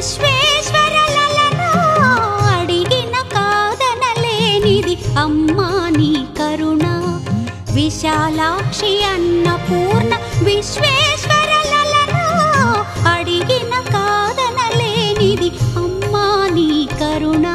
విశ్వేశ్వరలలనా అడిగిన కాదనలేనిది అమ్మా నీ కరుణ విశాలాక్షి అన్నపూర్ణ విశ్వేశ్వరలలనా అడిగిన కాదనలేనిది అమ్మా నీ కరుణ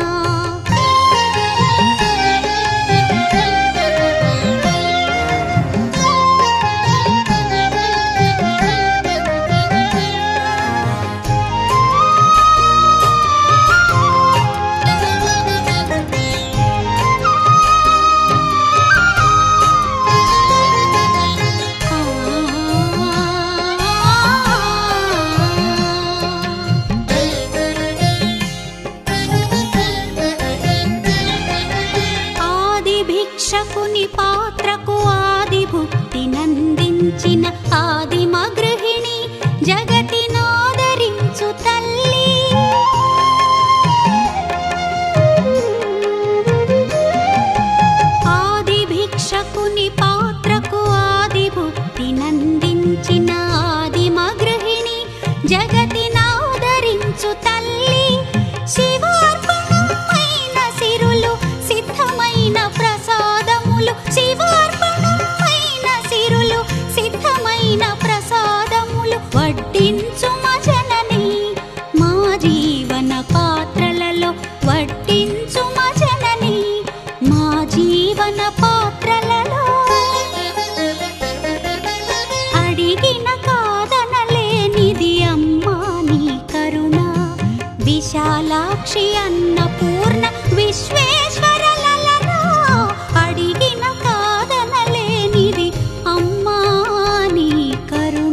భిక్షకుని పాత్రకు ఆది భుక్తి నందించిన ఆదిమ గృహిణి జగతినాదరించు తల్లి ఆది భిక్షకుని పాత్రకు ఆది భుక్తి నందించిన ఆదిమ గృహిణి జగతినాదరించు తల్లి శివార్పణమైన సిరులు సిద్ధమైన ప్రసాదములు శివార్పణమైన సిరులు సిద్ధమైన ప్రసాదములు వడ్డించు మా జనని మా జీవన పాత్రలలో వడ్డించు మా జనని మా జీవన పాత్రలలో అడిగిన కాదనలేనిది అమ్మా నీ కరుణ విశాలాక్షి అన్నపూర్ణ విశ్వేశ్వరలలనా అడిగిన కాదనలేనిది అమ్మా నీ కరుణ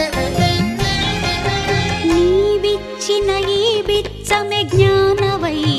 నీవిచ్చిన ఈ బిచ్చమె జ్ఞాన